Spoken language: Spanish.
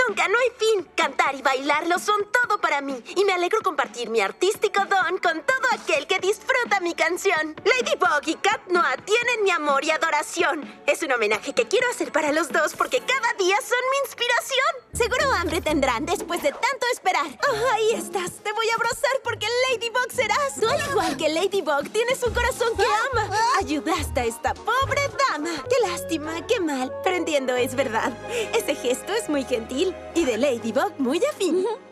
Nunca, no hay fin. Cantar y bailarlo son todo para mí. Y me alegro compartir mi artístico don con todo aquel que disfruta mi canción. Ladybug y Cat Noir tienen mi amor y adoración. Es un homenaje que quiero hacer para los dos porque cada día son mi inspiración. Seguro hambre tendrán después de tanto esperar. Oh, ahí estás. Te voy a abrazar porque Ladybug serás. Tú, al igual que Ladybug, tienes un corazón que ama. Ayudaste a esta pobre dama. Qué lástima, qué mal. Pero entiendo, es verdad. Ese gesto es muy gentil y de Ladybug muy afín.